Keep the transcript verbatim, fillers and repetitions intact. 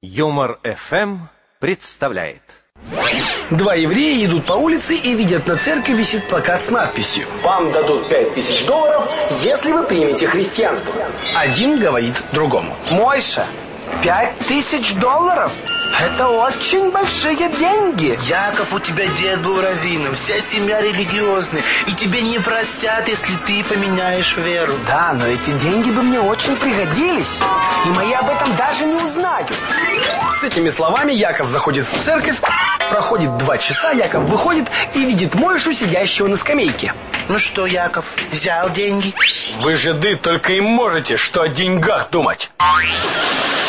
Юмор эф эм представляет. Два еврея идут по улице и видят, на церкви висит плакат с надписью: «Вам дадут пять тысяч долларов, если вы примете христианство». Один говорит другому: «Мойша, пять тысяч долларов? Это очень большие деньги». Яков, у тебя дед был раввином, вся семья религиозная, и тебе не простят, если ты поменяешь веру. Да, но эти деньги бы мне очень пригодились, и мои об этом даже не узнают. С этими словами Яков заходит в церковь. Проходит два часа, Яков выходит и видит Мойшу, сидящего на скамейке. Ну что, Яков, взял деньги? Вы, жиды, только и можете что о деньгах думать.